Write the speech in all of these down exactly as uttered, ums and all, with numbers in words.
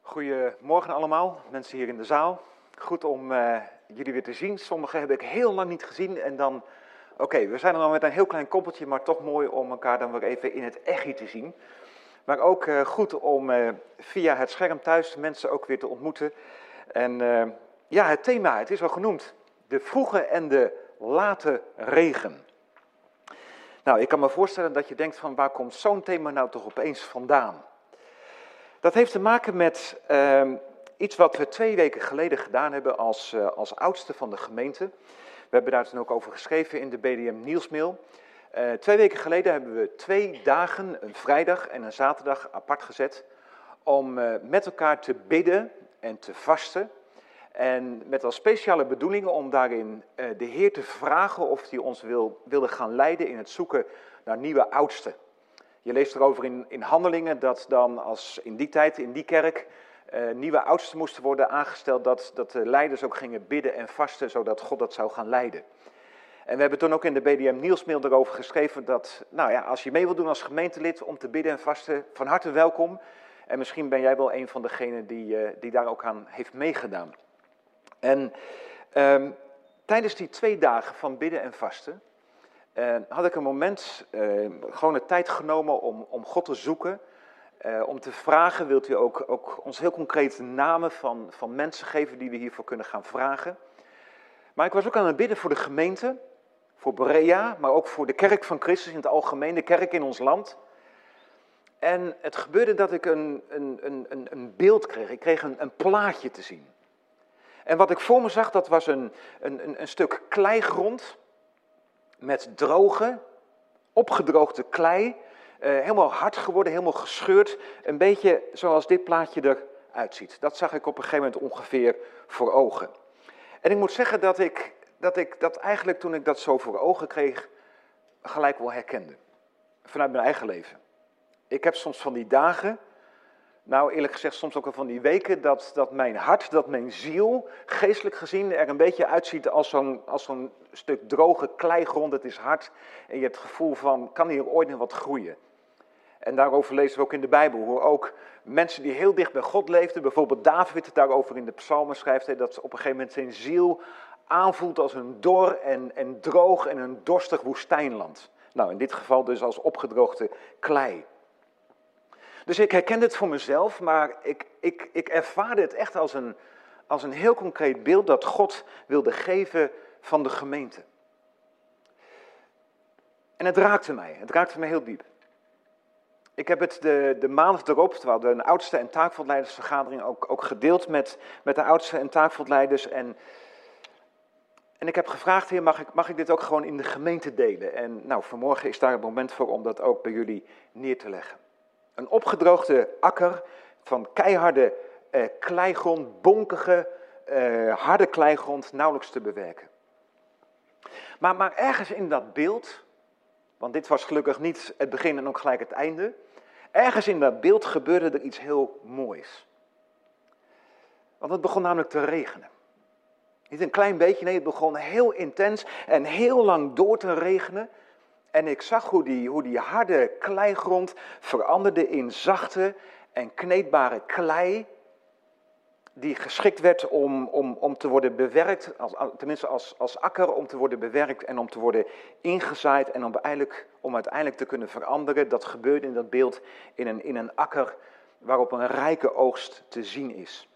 Goedemorgen allemaal, mensen hier in de zaal. Goed om uh, jullie weer te zien. Sommigen heb ik heel lang niet gezien en dan... Oké, okay, we zijn er dan met een heel klein koppeltje, maar toch mooi om elkaar dan weer even in het echi te zien. Maar ook uh, goed om uh, via het scherm thuis mensen ook weer te ontmoeten. En uh, ja, het thema, het is al genoemd. De vroege en de late regen. Nou, ik kan me voorstellen dat je denkt van waar komt zo'n thema nou toch opeens vandaan? Dat heeft te maken met uh, iets wat we twee weken geleden gedaan hebben als, uh, als oudste van de gemeente. We hebben daar toen ook over geschreven in de B D M Nieuwsmail. Uh, twee weken geleden hebben we twee dagen, een vrijdag en een zaterdag, apart gezet om uh, met elkaar te bidden en te vasten. En met als speciale bedoeling om daarin uh, de Heer te vragen of hij ons wil, wilde gaan leiden in het zoeken naar nieuwe oudsten. Je leest erover in, in Handelingen dat dan als in die tijd, in die kerk, uh, nieuwe oudsten moesten worden aangesteld, dat, dat de leiders ook gingen bidden en vasten, zodat God dat zou gaan leiden. En we hebben toen ook in de B D M Nieuwsmail erover geschreven dat, nou ja, als je mee wilt doen als gemeentelid om te bidden en vasten, van harte welkom. En misschien ben jij wel een van degenen die, uh, die daar ook aan heeft meegedaan. En um, tijdens die twee dagen van bidden en vasten, Uh, had ik een moment, uh, gewoon de tijd genomen om, om God te zoeken, uh, om te vragen, wilt u ook, ook ons heel concreet namen van, van mensen geven die we hiervoor kunnen gaan vragen. Maar ik was ook aan het bidden voor de gemeente, voor Berea, maar ook voor de kerk van Christus in het algemeen, de kerk in ons land. En het gebeurde dat ik een, een, een, een beeld kreeg, ik kreeg een, een plaatje te zien. En wat ik voor me zag, dat was een, een, een stuk kleigrond met droge, opgedroogde klei, uh, helemaal hard geworden, helemaal gescheurd. Een beetje zoals dit plaatje eruit ziet. Dat zag ik op een gegeven moment ongeveer voor ogen. En ik moet zeggen dat ik dat, ik dat eigenlijk toen ik dat zo voor ogen kreeg, gelijk wel herkende. Vanuit mijn eigen leven. Ik heb soms van die dagen, nou eerlijk gezegd soms ook wel van die weken, dat, dat mijn hart, dat mijn ziel, geestelijk gezien, er een beetje uitziet als zo'n, als zo'n stuk droge kleigrond. Het is hard en je hebt het gevoel van, kan hier ooit nog wat groeien? En daarover lezen we ook in de Bijbel, hoe ook mensen die heel dicht bij God leefden, bijvoorbeeld David het daarover in de psalmen schrijft, hè, dat op een gegeven moment zijn ziel aanvoelt als een dor en, en droog en een dorstig woestijnland. Nou, in dit geval dus als opgedroogde klei. Dus ik herkende het voor mezelf, maar ik, ik, ik ervaarde het echt als een, als een heel concreet beeld dat God wilde geven van de gemeente. En het raakte mij, het raakte mij heel diep. Ik heb het de, de maand erop, terwijl de oudste en taakveldleidersvergadering ook, ook gedeeld met, met de oudste en taakveldleiders. En, en ik heb gevraagd, Heer, mag ik, mag ik dit ook gewoon in de gemeente delen? En nou, vanmorgen is daar het moment voor om dat ook bij jullie neer te leggen. Een opgedroogde akker van keiharde eh, kleigrond, bonkige, eh, harde kleigrond, nauwelijks te bewerken. Maar, maar ergens in dat beeld, want dit was gelukkig niet het begin en ook gelijk het einde, ergens in dat beeld gebeurde er iets heel moois. Want het begon namelijk te regenen. Niet een klein beetje, nee, het begon heel intens en heel lang door te regenen. En ik zag hoe die, hoe die harde kleigrond veranderde in zachte en kneedbare klei, die geschikt werd om, om, om te worden bewerkt, als, tenminste als, als akker, om te worden bewerkt en om te worden ingezaaid en om uiteindelijk, om uiteindelijk te kunnen veranderen. Dat gebeurde in dat beeld in een, in een akker waarop een rijke oogst te zien is.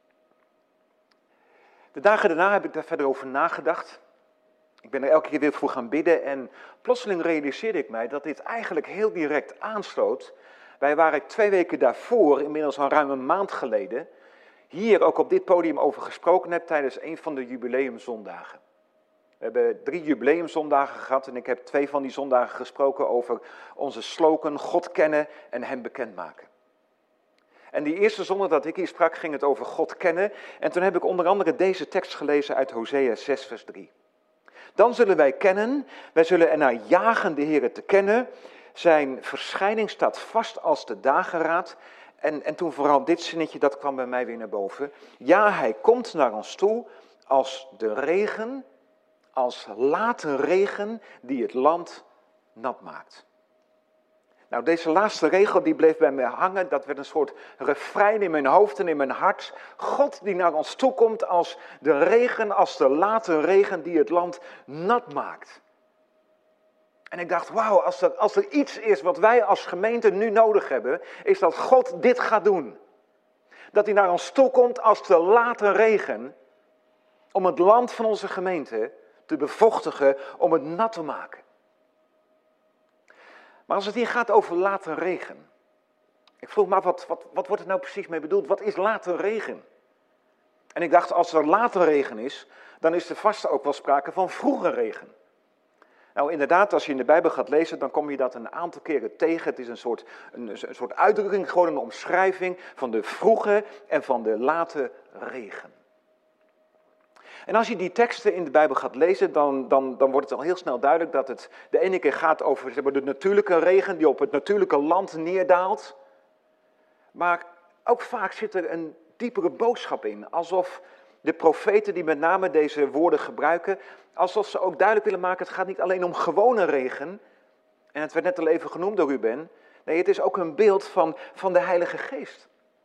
De dagen daarna heb ik daar verder over nagedacht. Ik ben er elke keer weer voor gaan bidden en plotseling realiseerde ik mij dat dit eigenlijk heel direct aansloot bij waar ik twee weken daarvoor, inmiddels al ruim een maand geleden, hier ook op dit podium over gesproken heb tijdens een van de jubileumzondagen. We hebben drie jubileumzondagen gehad en ik heb twee van die zondagen gesproken over onze slogan God kennen en hem bekendmaken. En die eerste zondag dat ik hier sprak ging het over God kennen en toen heb ik onder andere deze tekst gelezen uit Hosea zes vers drie. Dan zullen wij kennen, wij zullen ernaar jagen de Heere te kennen. Zijn verschijning staat vast als de dageraad. En, en toen vooral dit zinnetje, dat kwam bij mij weer naar boven. Ja, hij komt naar ons toe als de regen, als late regen die het land nat maakt. Nou, deze laatste regel die bleef bij mij hangen. Dat werd een soort refrein in mijn hoofd en in mijn hart. God die naar ons toe komt als de regen, als de late regen die het land nat maakt. En ik dacht, wauw, als er, als er iets is wat wij als gemeente nu nodig hebben, is dat God dit gaat doen. Dat hij naar ons toe komt als de late regen, om het land van onze gemeente te bevochtigen, om het nat te maken. Maar als het hier gaat over late regen, ik vroeg me af, wat, wat, wat wordt er nou precies mee bedoeld? Wat is late regen? En ik dacht, als er late regen is, dan is er vast ook wel sprake van vroege regen. Nou inderdaad, als je in de Bijbel gaat lezen, dan kom je dat een aantal keren tegen. Het is een soort, een, een soort uitdrukking, gewoon een omschrijving van de vroege en van de late regen. En als je die teksten in de Bijbel gaat lezen, dan, dan, dan wordt het al heel snel duidelijk dat het de ene keer gaat over zeg maar, de natuurlijke regen die op het natuurlijke land neerdaalt. Maar ook vaak zit er een diepere boodschap in, alsof de profeten die met name deze woorden gebruiken, alsof ze ook duidelijk willen maken, het gaat niet alleen om gewone regen, en het werd net al even genoemd door Ruben, nee, het is ook een beeld van, van de Heilige Geest.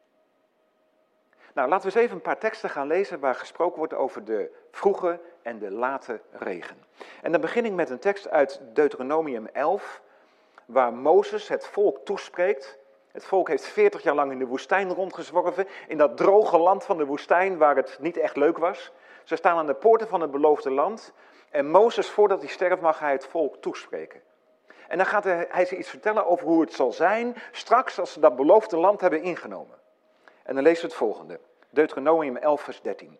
Nou, laten we eens even een paar teksten gaan lezen waar gesproken wordt over de vroege en de late regen. En dan begin ik met een tekst uit Deuteronomium elf, waar Mozes het volk toespreekt. Het volk heeft veertig jaar lang in de woestijn rondgezworven, in dat droge land van de woestijn waar het niet echt leuk was. Ze staan aan de poorten van het beloofde land en Mozes, voordat hij sterft, mag hij het volk toespreken. En dan gaat hij ze iets vertellen over hoe het zal zijn straks als ze dat beloofde land hebben ingenomen. En dan lezen we het volgende, Deuteronomium elf vers dertien.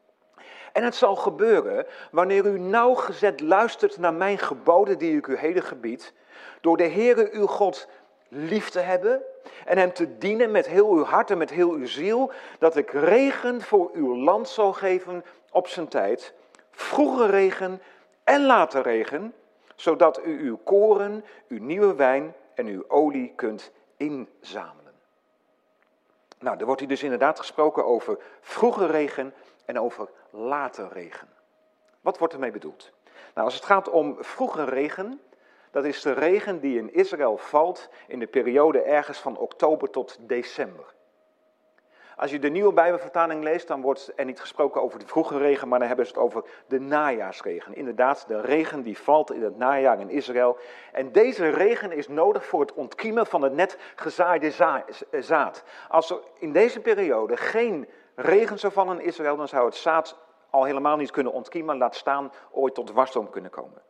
En het zal gebeuren, wanneer u nauwgezet luistert naar mijn geboden die ik u heden gebied, door de Heere uw God lief te hebben en hem te dienen met heel uw hart en met heel uw ziel, dat ik regen voor uw land zal geven op zijn tijd, vroege regen en late regen, zodat u uw koren, uw nieuwe wijn en uw olie kunt inzamelen. Nou, er wordt hier dus inderdaad gesproken over vroege regen en over late regen. Wat wordt ermee bedoeld? Nou, als het gaat om vroege regen, dat is de regen die in Israël valt in de periode ergens van oktober tot december. Als je de nieuwe Bijbelvertaling leest, dan wordt er niet gesproken over de vroege regen, maar dan hebben ze het over de najaarsregen. Inderdaad, de regen die valt in het najaar in Israël. En deze regen is nodig voor het ontkiemen van het net gezaaide zaad. Als er in deze periode geen regen zou vallen in Israël, dan zou het zaad al helemaal niet kunnen ontkiemen, laat staan ooit tot wasdom kunnen komen.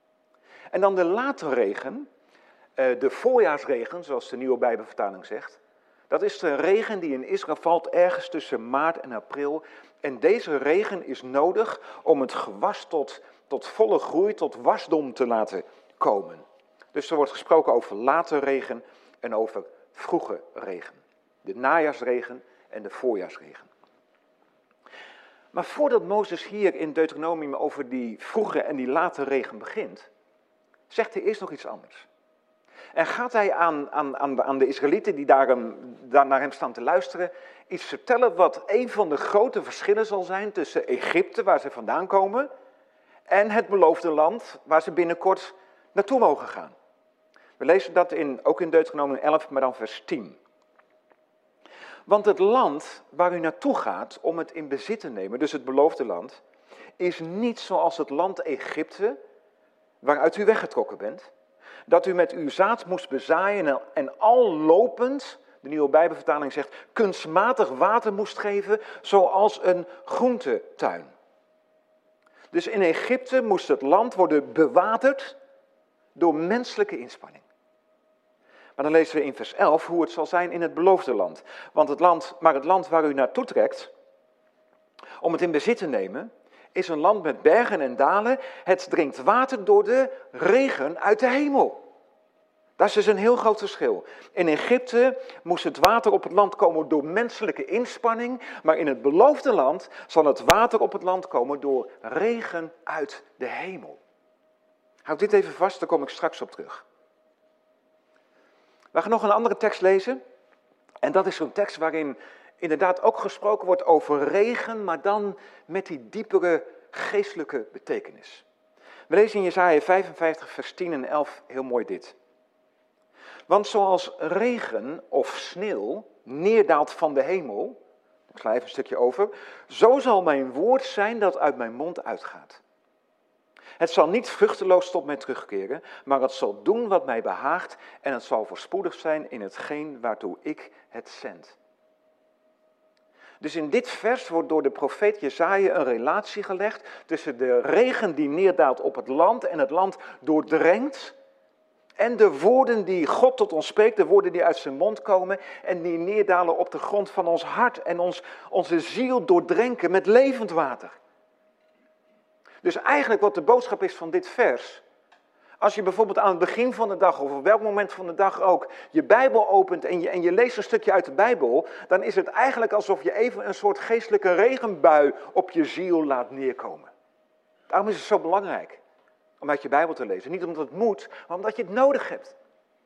En dan de late regen, de voorjaarsregen, zoals de nieuwe Bijbelvertaling zegt. Dat is de regen die in Israël valt ergens tussen maart en april. En deze regen is nodig om het gewas tot, tot volle groei, tot wasdom te laten komen. Dus er wordt gesproken over late regen en over vroege regen. De najaarsregen en de voorjaarsregen. Maar voordat Mozes hier in Deuteronomium over die vroege en die late regen begint, zegt hij eerst nog iets anders. En gaat hij aan, aan, aan, de, aan de Israëlieten die daar, hem, daar naar hem staan te luisteren, iets vertellen wat een van de grote verschillen zal zijn tussen Egypte, waar ze vandaan komen, en het beloofde land waar ze binnenkort naartoe mogen gaan. We lezen dat in, ook in Deuteronomium elf, maar dan vers tien. Want het land waar u naartoe gaat om het in bezit te nemen, dus het beloofde land, is niet zoals het land Egypte, waaruit u weggetrokken bent, dat u met uw zaad moest bezaaien en al lopend, de nieuwe Bijbelvertaling zegt, kunstmatig water moest geven, zoals een groentetuin. Dus in Egypte moest het land worden bewaterd door menselijke inspanning. Maar dan lezen we in vers elf hoe het zal zijn in het beloofde land. Want het land, maar het land waar u naartoe trekt, om het in bezit te nemen, is een land met bergen en dalen. Het drinkt water door de regen uit de hemel. Dat is dus een heel groot verschil. In Egypte moest het water op het land komen door menselijke inspanning, maar in het beloofde land zal het water op het land komen door regen uit de hemel. Houd dit even vast, daar kom ik straks op terug. We gaan nog een andere tekst lezen. En dat is zo'n tekst waarin inderdaad ook gesproken wordt over regen, maar dan met die diepere geestelijke betekenis. We lezen in Jesaja vijfenvijftig vers tien en elf heel mooi dit. Want zoals regen of sneeuw neerdaalt van de hemel, ik sla even een stukje over, zo zal mijn woord zijn dat uit mijn mond uitgaat. Het zal niet vruchteloos tot mij terugkeren, maar het zal doen wat mij behaagt en het zal voorspoedig zijn in hetgeen waartoe ik het zend. Dus in dit vers wordt door de profeet Jesaja een relatie gelegd tussen de regen die neerdaalt op het land en het land doordrenkt, en de woorden die God tot ons spreekt, de woorden die uit zijn mond komen en die neerdalen op de grond van ons hart en ons, onze ziel doordrenken met levend water. Dus eigenlijk wat de boodschap is van dit vers, als je bijvoorbeeld aan het begin van de dag of op welk moment van de dag ook je Bijbel opent en je, en je leest een stukje uit de Bijbel, dan is het eigenlijk alsof je even een soort geestelijke regenbui op je ziel laat neerkomen. Daarom is het zo belangrijk om uit je Bijbel te lezen. Niet omdat het moet, maar omdat je het nodig hebt.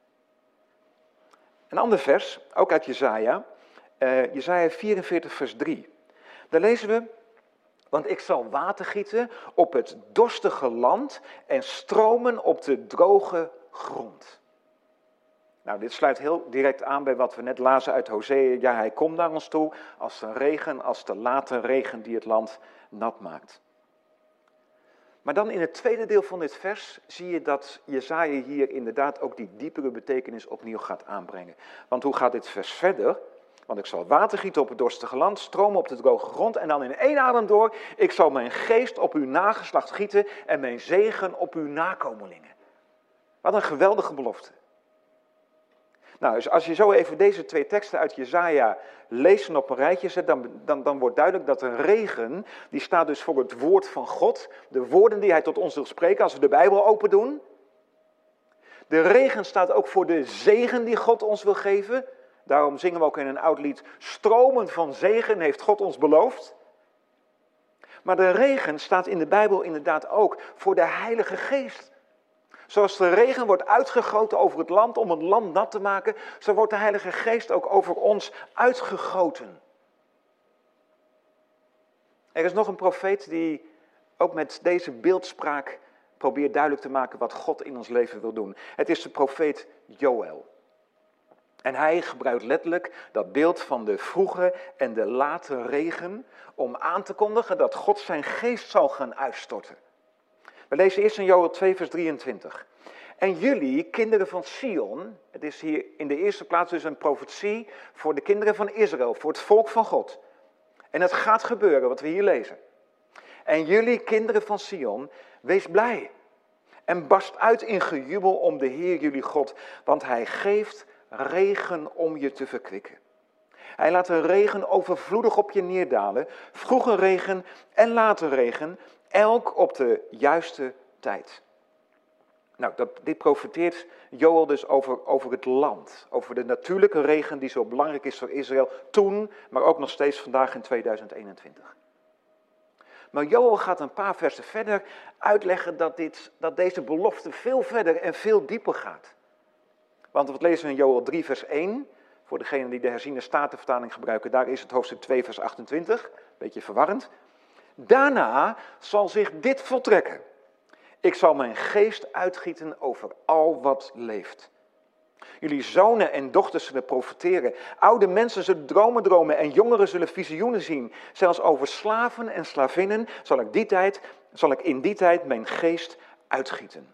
Een ander vers, ook uit Jesaja, uh, Jesaja vierenveertig vers drie. Daar lezen we: want ik zal water gieten op het dorstige land en stromen op de droge grond. Nou, dit sluit heel direct aan bij wat we net lazen uit Hosea. Ja, hij komt naar ons toe als de regen, als de late regen die het land nat maakt. Maar dan in het tweede deel van dit vers zie je dat Jesaja hier inderdaad ook die diepere betekenis opnieuw gaat aanbrengen. Want hoe gaat dit vers verder? Want ik zal water gieten op het dorstige land, stromen op de droge grond en dan in één adem door: ik zal mijn geest op uw nageslacht gieten en mijn zegen op uw nakomelingen. Wat een geweldige belofte. Nou, dus als je zo even deze twee teksten uit Jesaja leest en op een rijtje zet, dan, dan, dan wordt duidelijk dat de regen, die staat dus voor het woord van God, de woorden die hij tot ons wil spreken als we de Bijbel open doen. De regen staat ook voor de zegen die God ons wil geven. Daarom zingen we ook in een oud lied: stromen van zegen heeft God ons beloofd. Maar de regen staat in de Bijbel inderdaad ook voor de Heilige Geest. Zoals de regen wordt uitgegoten over het land om het land nat te maken, zo wordt de Heilige Geest ook over ons uitgegoten. Er is nog een profeet die ook met deze beeldspraak probeert duidelijk te maken wat God in ons leven wil doen. Het is de profeet Joël. En hij gebruikt letterlijk dat beeld van de vroege en de late regen om aan te kondigen dat God zijn geest zal gaan uitstorten. We lezen eerst in Joël twee vers drieëntwintig. En jullie, kinderen van Sion, het is hier in de eerste plaats dus een profetie voor de kinderen van Israël, voor het volk van God. En het gaat gebeuren, wat we hier lezen. En jullie, kinderen van Sion, wees blij en barst uit in gejubel om de Heer jullie God, want hij geeft regen om je te verkwikken. Hij laat de regen overvloedig op je neerdalen, vroege regen en late regen, elk op de juiste tijd. Nou, dat, dit profeteert Joël dus over, over het land, over de natuurlijke regen die zo belangrijk is voor Israël toen, maar ook nog steeds vandaag in tweeduizend eenentwintig. Maar Joël gaat een paar versen verder uitleggen dat, dit, dat deze belofte veel verder en veel dieper gaat. Want wat lezen we in Joël drie vers één, voor degenen die de herziene statenvertaling gebruiken, daar is het hoofdstuk twee vers achtentwintig, beetje verwarrend. Daarna zal zich dit voltrekken. Ik zal mijn geest uitgieten over al wat leeft. Jullie zonen en dochters zullen profeteren. Oude mensen zullen dromen dromen en jongeren zullen visioenen zien. Zelfs over slaven en slavinnen zal ik, die tijd, zal ik in die tijd mijn geest uitgieten.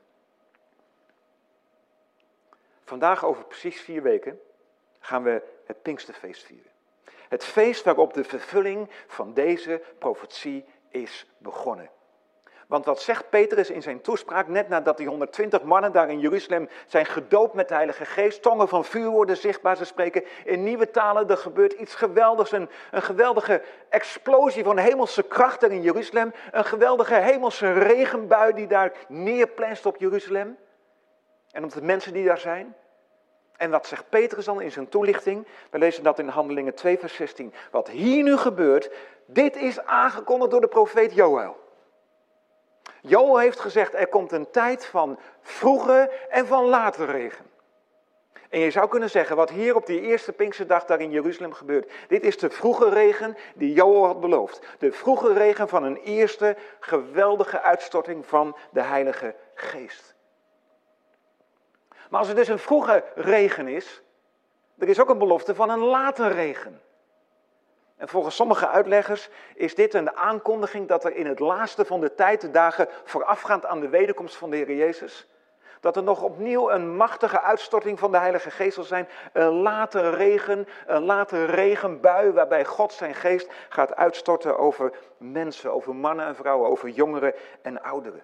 Vandaag over precies vier weken gaan we het Pinksterfeest vieren. Het feest waarop de vervulling van deze profetie is begonnen. Want wat zegt Petrus in zijn toespraak, net nadat die honderdtwintig mannen daar in Jeruzalem zijn gedoopt met de Heilige Geest, tongen van vuur worden zichtbaar, ze spreken in nieuwe talen, er gebeurt iets geweldigs, een, een geweldige explosie van hemelse kracht daar in Jeruzalem, een geweldige hemelse regenbui die daar neerplenst op Jeruzalem en op de mensen die daar zijn. En wat zegt Petrus dan in zijn toelichting? We lezen dat in Handelingen twee vers zestien. Wat hier nu gebeurt, dit is aangekondigd door de profeet Joël. Joël heeft gezegd, er komt een tijd van vroege en van late regen. En je zou kunnen zeggen, wat hier op die eerste Pinksterdag daar in Jeruzalem gebeurt, dit is de vroege regen die Joël had beloofd. De vroege regen van een eerste geweldige uitstorting van de Heilige Geest. Maar als er dus een vroege regen is, er is ook een belofte van een late regen. En volgens sommige uitleggers is dit een aankondiging dat er in het laatste van de tijd, de dagen voorafgaand aan de wederkomst van de Heer Jezus, dat er nog opnieuw een machtige uitstorting van de Heilige Geest zal zijn. Een late regen, een late regenbui waarbij God zijn geest gaat uitstorten over mensen, over mannen en vrouwen, over jongeren en ouderen.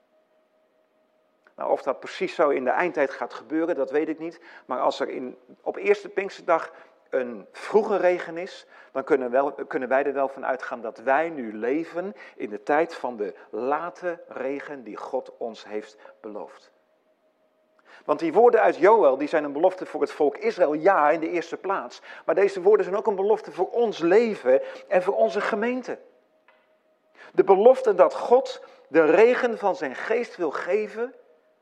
Nou, of dat precies zo in de eindtijd gaat gebeuren, dat weet ik niet. Maar als er in, op eerste Pinksterdag een vroege regen is, dan kunnen, wel, kunnen wij er wel van uitgaan dat wij nu leven in de tijd van de late regen die God ons heeft beloofd. Want die woorden uit Joël, die zijn een belofte voor het volk Israël, ja, in de eerste plaats. Maar deze woorden zijn ook een belofte voor ons leven en voor onze gemeente. De belofte dat God de regen van zijn geest wil geven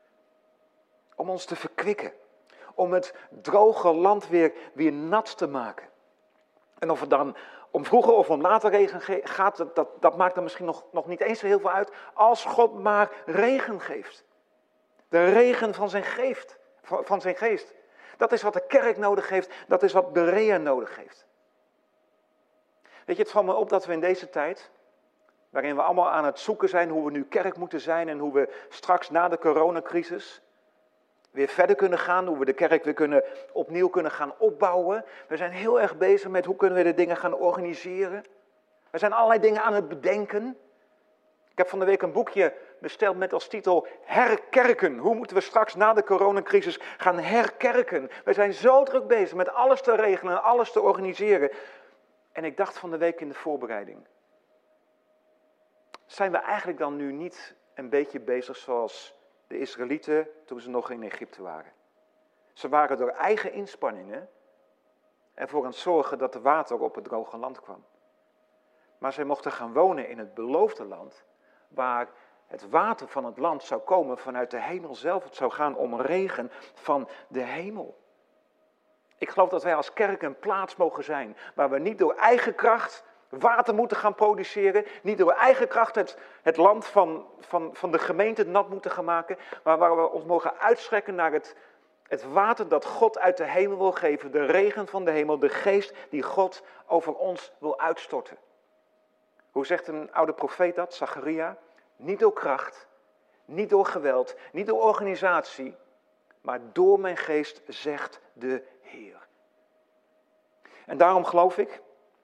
om ons te verkwikken. Om het droge land weer, weer nat te maken. En of het dan om vroege of om late regen gaat, dat, dat, dat maakt er misschien nog, nog niet eens zo heel veel uit. Als God maar regen geeft. De regen van zijn, geest, van zijn geest. Dat is wat de kerk nodig heeft. Dat is wat Berea nodig heeft. Weet je, het valt me op dat we in deze tijd, waarin we allemaal aan het zoeken zijn hoe we nu kerk moeten zijn en hoe we straks na de coronacrisis weer verder kunnen gaan, hoe we de kerk weer kunnen, opnieuw kunnen gaan opbouwen. We zijn heel erg bezig met hoe kunnen we de dingen gaan organiseren. We zijn allerlei dingen aan het bedenken. Ik heb van de week een boekje besteld met als titel Herkerken. Hoe moeten we straks na de coronacrisis gaan herkerken? We zijn zo druk bezig met alles te regelen en alles te organiseren. En ik dacht van de week in de voorbereiding, zijn we eigenlijk dan nu niet een beetje bezig zoals de Israëlieten toen ze nog in Egypte waren? Ze waren door eigen inspanningen ervoor aan het zorgen dat er water op het droge land kwam. Maar zij mochten gaan wonen in het beloofde land, waar het water van het land zou komen vanuit de hemel zelf. Het zou gaan om regen van de hemel. Ik geloof dat wij als kerk een plaats mogen zijn waar we niet door eigen kracht water moeten gaan produceren. Niet door eigen kracht het, het land van, van, van de gemeente nat moeten gaan maken. Maar waar we ons mogen uitstrekken naar het, het water dat God uit de hemel wil geven. De regen van de hemel, de geest die God over ons wil uitstorten. Hoe zegt een oude profeet dat, Zacharia? Niet door kracht, niet door geweld, niet door organisatie, maar door mijn geest, zegt de Heer. En daarom geloof ik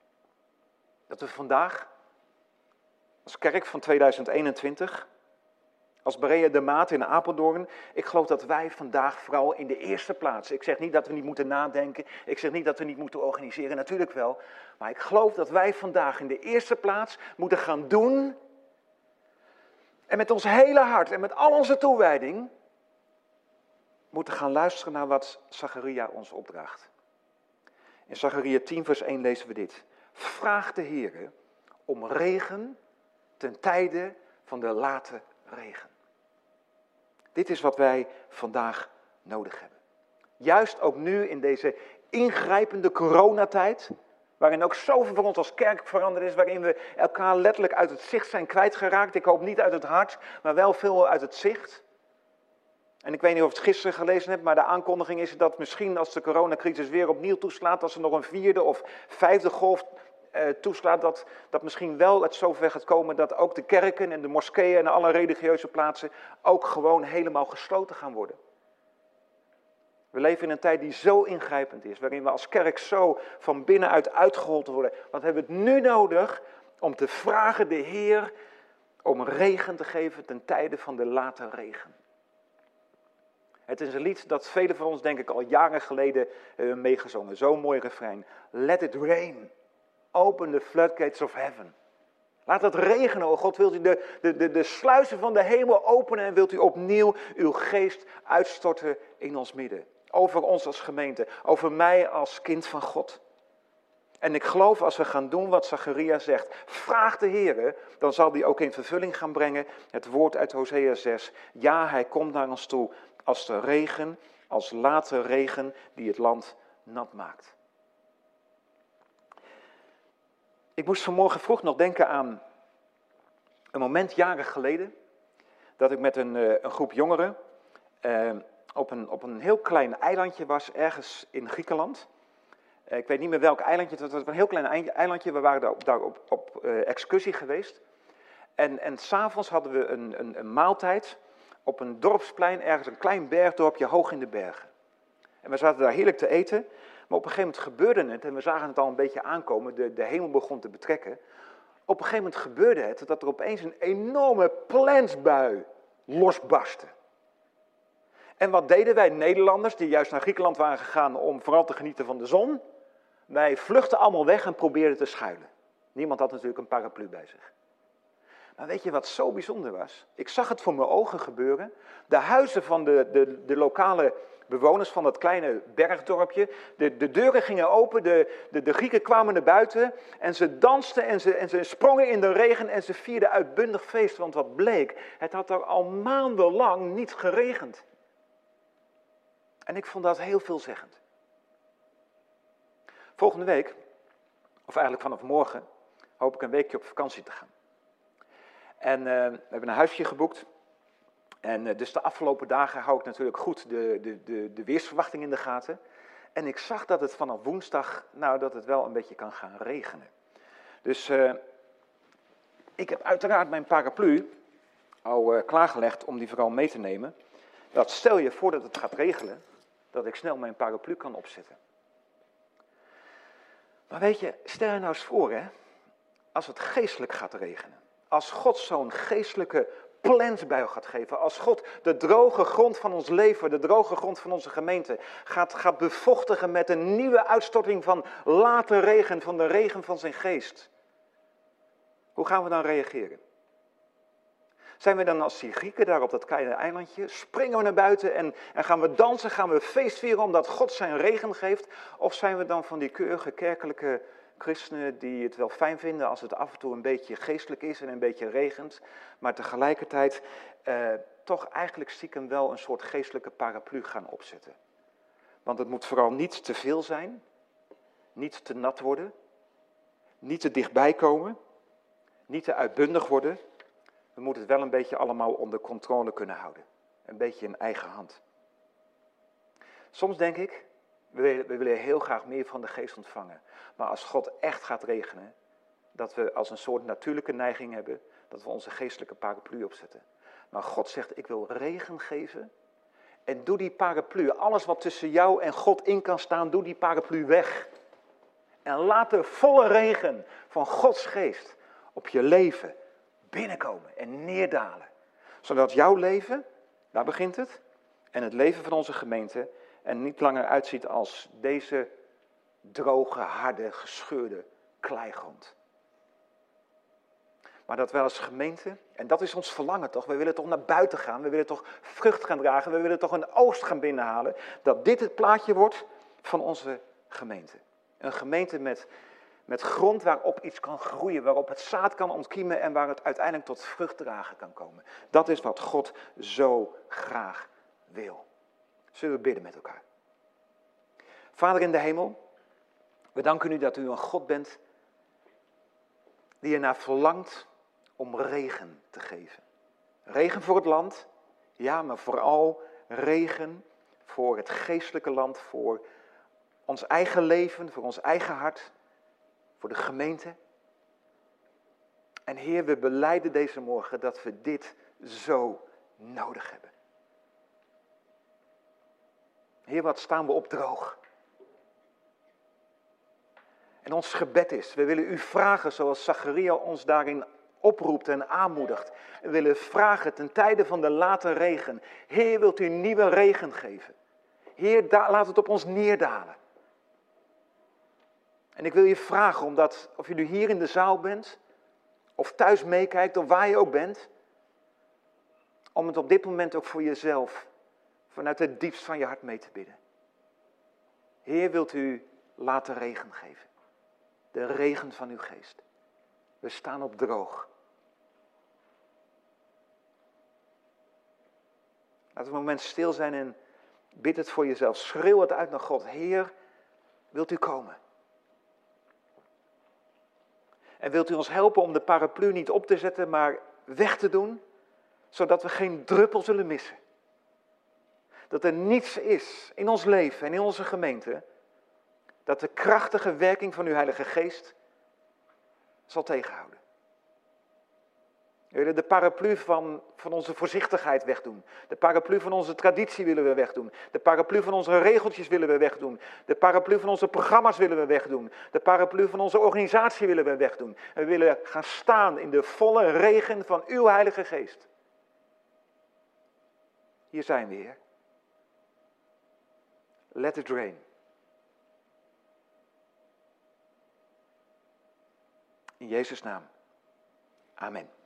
dat we vandaag, als kerk van tweeduizend eenentwintig, als Berea de Maat in Apeldoorn, ik geloof dat wij vandaag vooral in de eerste plaats, ik zeg niet dat we niet moeten nadenken, ik zeg niet dat we niet moeten organiseren, natuurlijk wel, maar ik geloof dat wij vandaag in de eerste plaats moeten gaan doen en met ons hele hart en met al onze toewijding moeten gaan luisteren naar wat Zacharia ons opdraagt. In Zacharia tien vers één lezen we dit. Vraag de Heere om regen ten tijde van de late regen. Dit is wat wij vandaag nodig hebben. Juist ook nu in deze ingrijpende coronatijd, waarin ook zoveel van ons als kerk veranderd is, waarin we elkaar letterlijk uit het zicht zijn kwijtgeraakt. Ik hoop niet uit het hart, maar wel veel uit het zicht. En ik weet niet of je het gisteren gelezen hebt, maar de aankondiging is dat misschien als de coronacrisis weer opnieuw toeslaat, als er nog een vierde of vijfde golf eh, toeslaat, dat, dat misschien wel het zover gaat komen dat ook de kerken en de moskeeën en alle religieuze plaatsen ook gewoon helemaal gesloten gaan worden. We leven in een tijd die zo ingrijpend is, waarin we als kerk zo van binnenuit uitgehold worden. Wat hebben we het nu nodig om te vragen de Heer om regen te geven ten tijde van de late regen? Het is een lied dat velen van ons denk ik al jaren geleden hebben meegezongen. Zo'n mooi refrein. Let it rain. Open the floodgates of heaven. Laat het regenen, o God. Wilt u de, de, de, de sluizen van de hemel openen en wilt u opnieuw uw geest uitstorten in ons midden. Over ons als gemeente. Over mij als kind van God. En ik geloof als we gaan doen wat Zacharia zegt. Vraag de Heer, dan zal hij ook in vervulling gaan brengen. Het woord uit Hosea zes. Ja, hij komt naar ons toe. Als de regen, als late regen die het land nat maakt. Ik moest vanmorgen vroeg nog denken aan een moment jaren geleden. Dat ik met een, een groep jongeren uh, op een, op een heel klein eilandje was, ergens in Griekenland. Uh, ik weet niet meer welk eilandje, het was een heel klein eilandje. We waren daar op, daar op, op uh, excursie geweest. En, en s'avonds hadden we een, een, een maaltijd op een dorpsplein, ergens een klein bergdorpje hoog in de bergen. En we zaten daar heerlijk te eten, maar op een gegeven moment gebeurde het, en we zagen het al een beetje aankomen, de, de hemel begon te betrekken. Op een gegeven moment gebeurde het dat er opeens een enorme plensbui losbarstte. En wat deden wij Nederlanders, die juist naar Griekenland waren gegaan om vooral te genieten van de zon? Wij vluchtten allemaal weg en probeerden te schuilen. Niemand had natuurlijk een paraplu bij zich. Maar weet je wat zo bijzonder was? Ik zag het voor mijn ogen gebeuren. De huizen van de, de, de lokale bewoners van dat kleine bergdorpje, de, de deuren gingen open, de, de, de Grieken kwamen naar buiten en ze dansten en ze, en ze sprongen in de regen en ze vierden uitbundig feest. Want wat bleek, het had er al maandenlang niet geregend. En ik vond dat heel veelzeggend. Volgende week, of eigenlijk vanaf morgen, hoop ik een weekje op vakantie te gaan. En uh, we hebben een huisje geboekt. En uh, dus de afgelopen dagen hou ik natuurlijk goed de, de, de, de weersverwachting in de gaten. En ik zag dat het vanaf woensdag, nou dat het wel een beetje kan gaan regenen. Dus uh, ik heb uiteraard mijn paraplu al uh, klaargelegd om die vooral mee te nemen. Dat stel je voordat het gaat regenen, dat ik snel mijn paraplu kan opzetten. Maar weet je, stel je nou eens voor hè, als het geestelijk gaat regenen. Als God zo'n geestelijke plensbui gaat geven. Als God de droge grond van ons leven, de droge grond van onze gemeente gaat, gaat bevochtigen met een nieuwe uitstorting van late regen, van de regen van zijn geest. Hoe gaan we dan reageren? Zijn we dan als die Grieken daar op dat kleine eilandje? Springen we naar buiten en, en gaan we dansen, gaan we feestvieren omdat God zijn regen geeft? Of zijn we dan van die keurige kerkelijke christenen die het wel fijn vinden als het af en toe een beetje geestelijk is en een beetje regent, maar tegelijkertijd eh, toch eigenlijk stiekem wel een soort geestelijke paraplu gaan opzetten. Want het moet vooral niet te veel zijn, niet te nat worden, niet te dichtbij komen, niet te uitbundig worden. We moeten het wel een beetje allemaal onder controle kunnen houden. Een beetje in eigen hand. Soms denk ik, we willen, we willen heel graag meer van de geest ontvangen. Maar als God echt gaat regenen, dat we als een soort natuurlijke neiging hebben, dat we onze geestelijke paraplu opzetten. Maar God zegt, ik wil regen geven. En doe die paraplu, alles wat tussen jou en God in kan staan, doe die paraplu weg. En laat de volle regen van Gods geest op je leven binnenkomen en neerdalen. Zodat jouw leven, daar begint het, en het leven van onze gemeente er niet langer uitziet als deze droge, harde, gescheurde kleigrond. Maar dat wij als gemeente, en dat is ons verlangen toch, we willen toch naar buiten gaan, we willen toch vrucht gaan dragen, we willen toch een oogst gaan binnenhalen, dat dit het plaatje wordt van onze gemeente. Een gemeente met, met grond waarop iets kan groeien, waarop het zaad kan ontkiemen en waar het uiteindelijk tot vrucht dragen kan komen. Dat is wat God zo graag wil. Zullen we bidden met elkaar. Vader in de hemel, we danken u dat u een God bent die ernaar verlangt om regen te geven. Regen voor het land, ja, maar vooral regen voor het geestelijke land, voor ons eigen leven, voor ons eigen hart, voor de gemeente. En Heer, we belijden deze morgen dat we dit zo nodig hebben. Heer, wat staan we op droog. En ons gebed is, we willen u vragen zoals Zacharia ons daarin oproept en aanmoedigt. We willen vragen ten tijde van de late regen. Heer, wilt u nieuwe regen geven? Heer, da- laat het op ons neerdalen. En ik wil je vragen, omdat of je nu hier in de zaal bent, of thuis meekijkt, of waar je ook bent, om het op dit moment ook voor jezelf, vanuit het diepst van je hart mee te bidden. Heer, wilt u laten regen geven? De regen van uw geest. We staan op droog. Laten we een moment stil zijn en bid het voor jezelf. Schreeuw het uit naar God. Heer, wilt u komen? En wilt u ons helpen om de paraplu niet op te zetten, maar weg te doen, zodat we geen druppel zullen missen. dat er niets is in ons leven en in onze gemeente dat de krachtige werking van uw Heilige Geest zal tegenhouden. We willen de paraplu van, van onze voorzichtigheid wegdoen. De paraplu van onze traditie willen we wegdoen. De paraplu van onze regeltjes willen we wegdoen. De paraplu van onze programma's willen we wegdoen. De paraplu van onze organisatie willen we wegdoen. We willen gaan staan in de volle regen van uw Heilige Geest. Hier zijn we, Heer. Let it rain. In Jezus' naam. Amen.